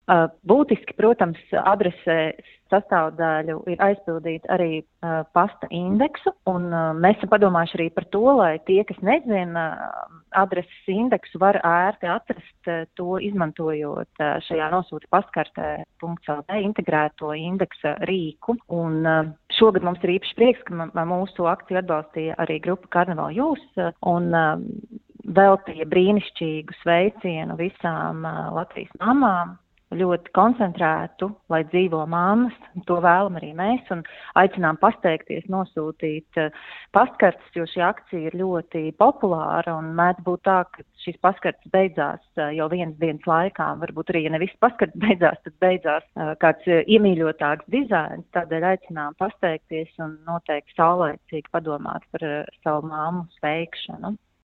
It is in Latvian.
Būtiski, protams, adresē sastāvdaļu ir aizpildīt arī pasta indeksu, un mēs esam padomājuši arī par to, lai tie, kas nezina adreses indeksu, var ērti atrast to, izmantojot šajā nosūta pastkartē.lv integrēto indeksa rīku. Un šogad mums ir īpaši prieks, ka mūsu akciju atbalstīja arī grupa Karneval Jūs, un veltīja brīnišķīgu sveicienu visām Latvijas mamām, ļoti koncentrētu, lai dzīvo mammas, to vēlam arī mēs, un aicinām pasteikties, nosūtīt pastkartes, jo šī akcija ir ļoti populāra, un mēdz būt tā, ka šīs pastkartes beidzās jau vienas dienas laikā, varbūt arī, ja ne viss pastkartes beidzās, tad beidzās kāds iemīļotāks dizains, tādēļ aicinām pasteikties un noteikti saulaicīgi padomāt par savu mammu sveikšanu.